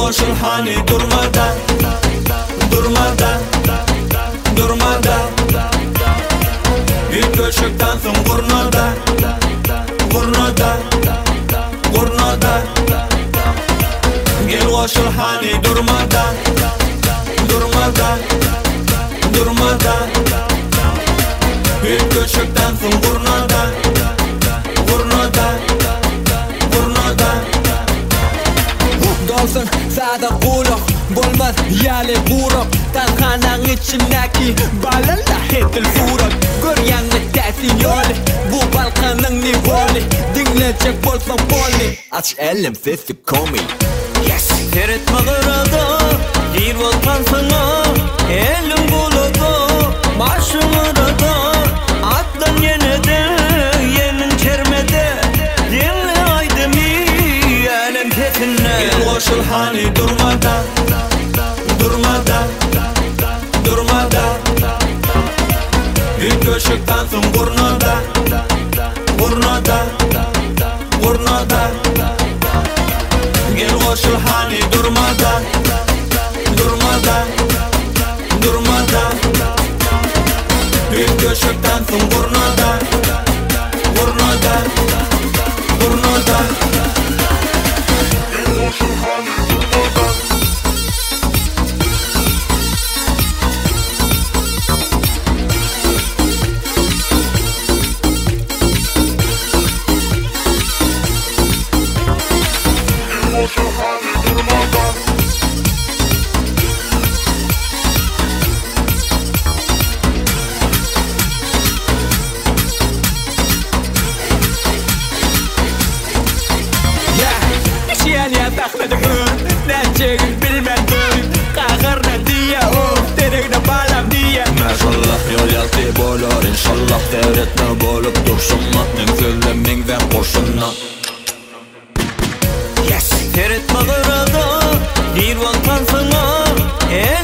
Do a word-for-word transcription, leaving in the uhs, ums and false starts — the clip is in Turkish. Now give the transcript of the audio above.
koşul hani durmadan, durmadan, durmadan. Bir köşekten son gurnada, gurnada, gurnada. Gel koşul hani durmadan, durmadan, durmadan. Bir köşekten son gurnada, gurnada, gurnada. Dolsun sada kulak, bolmaz yali burak. Tanhanang içimdeki balalla hetil furak. Göryanlık tersin yolu, bu balkanın nivoli. Dinleyecek bolsan poli, aç elim sesi komi. Yes. Teretme kırada, gir volkan sana. Elim buludu, başım arada. Atlan yine de, yemin çermede. Dinle aydemi, elem tefine. Gel koşul hani durmadan, durmadan, durmadan. Bir köşekten son gurnada, gurnada, gurnada. Gel koşul hani durmadan, durmadan, durmadan. Bir köşekten son gurnada, gurnada, gurnada. Gel koşul hani durmadan. Şiyan yatakmadı gün, neceğin bilmedim. Kahırna diye o, terikne balam diye. Maşallah yol yazdı bolar, inşallah devretme bolup dursun. Matning söylemingden boşuna. Yes. Teretme kırada, bir volkan sana. El